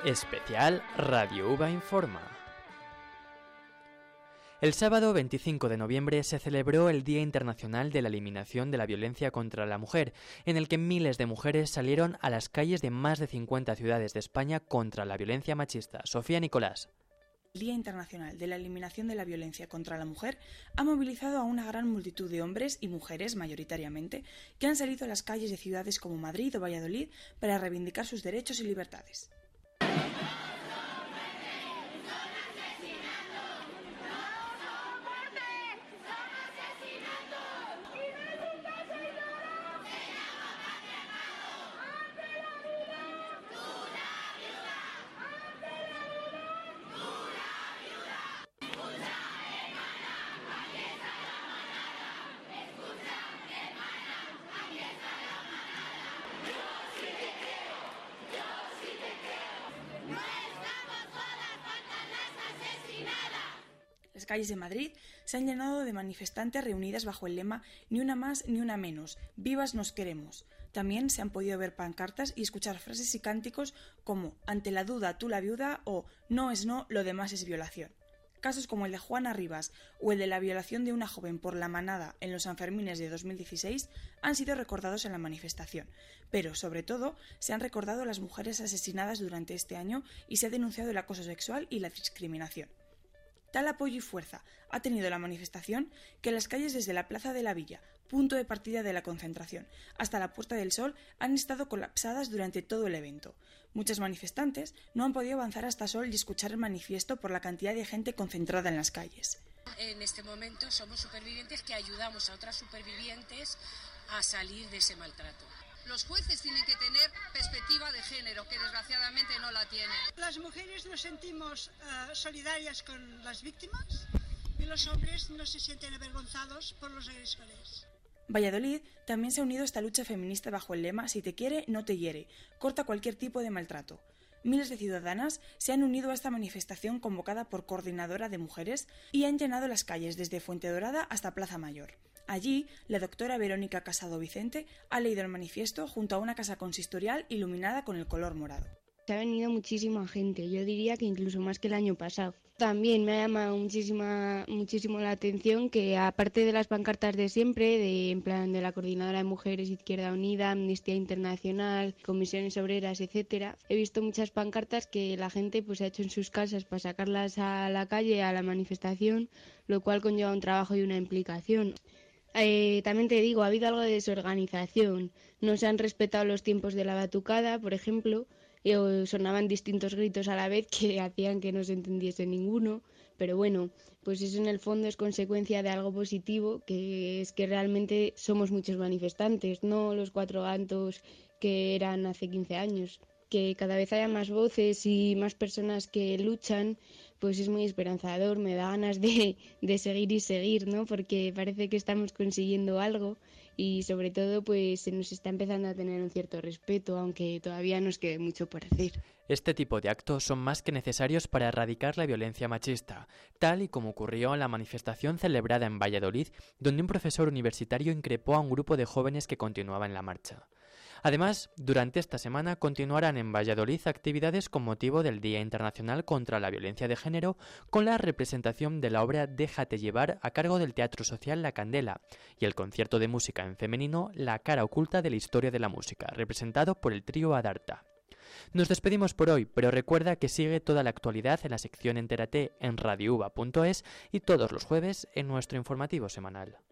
Especial Radio UVA Informa. El sábado 25 de noviembre se celebró el Día Internacional de la Eliminación de la Violencia contra la Mujer, en el que miles de mujeres salieron a las calles de más de 50 ciudades de España contra la violencia machista. Sofía Nicolás. El Día Internacional de la Eliminación de la Violencia contra la Mujer ha movilizado a una gran multitud de hombres y mujeres, mayoritariamente, que han salido a las calles de ciudades como Madrid o Valladolid para reivindicar sus derechos y libertades. Las calles de Madrid se han llenado de manifestantes reunidas bajo el lema «Ni una más ni una menos, vivas nos queremos». También se han podido ver pancartas y escuchar frases y cánticos como «Ante la duda, tú la viuda» o «No es no, lo demás es violación». Casos como el de Juana Rivas o el de la violación de una joven por la manada en los Sanfermines de 2016 han sido recordados en la manifestación, pero sobre todo se han recordado las mujeres asesinadas durante este año y se ha denunciado el acoso sexual y la discriminación. Tal apoyo y fuerza ha tenido la manifestación que las calles desde la Plaza de la Villa, punto de partida de la concentración, hasta la Puerta del Sol han estado colapsadas durante todo el evento. Muchos manifestantes no han podido avanzar hasta Sol y escuchar el manifiesto por la cantidad de gente concentrada en las calles. En este momento somos supervivientes que ayudamos a otras supervivientes a salir de ese maltrato. Los jueces tienen que tener perspectiva de género, que desgraciadamente no la tienen. Las mujeres nos sentimos solidarias con las víctimas y los hombres no se sienten avergonzados por los agresores. Valladolid también se ha unido a esta lucha feminista bajo el lema «Si te quiere, no te hiere, corta cualquier tipo de maltrato». Miles de ciudadanas se han unido a esta manifestación convocada por Coordinadora de Mujeres y han llenado las calles desde Fuentedorada hasta Plaza Mayor. Allí, la doctora Verónica Casado Vicente ha leído el manifiesto junto a una casa consistorial iluminada con el color morado. Se ha venido muchísima gente, yo diría que incluso más que el año pasado. También me ha llamado muchísimo la atención que, aparte de las pancartas de siempre, en plan de la Coordinadora de Mujeres, Izquierda Unida, Amnistía Internacional, Comisiones Obreras, etcétera, he visto muchas pancartas que la gente pues ha hecho en sus casas para sacarlas a la calle, a la manifestación, lo cual conlleva un trabajo y una implicación. También te digo, ha habido algo de desorganización. No se han respetado los tiempos de la batucada, por ejemplo, y sonaban distintos gritos a la vez que hacían que no se entendiese ninguno. Pero bueno, pues eso en el fondo es consecuencia de algo positivo, que es que realmente somos muchos manifestantes, no los 4 gatos que eran hace 15 años. Que cada vez haya más voces y más personas que luchan, pues es muy esperanzador, me da ganas de seguir y seguir, ¿no? Porque parece que estamos consiguiendo algo y sobre todo pues se nos está empezando a tener un cierto respeto, aunque todavía nos quede mucho por hacer. Este tipo de actos son más que necesarios para erradicar la violencia machista, tal y como ocurrió en la manifestación celebrada en Valladolid, donde un profesor universitario increpó a un grupo de jóvenes que continuaba en la marcha. Además, durante esta semana continuarán en Valladolid actividades con motivo del Día Internacional contra la Violencia de Género, con la representación de la obra Déjate llevar a cargo del Teatro Social La Candela y el concierto de música en femenino La cara oculta de la historia de la música, representado por el trío Adarta. Nos despedimos por hoy, pero recuerda que sigue toda la actualidad en la sección Entérate en radiouva.es y todos los jueves en nuestro informativo semanal.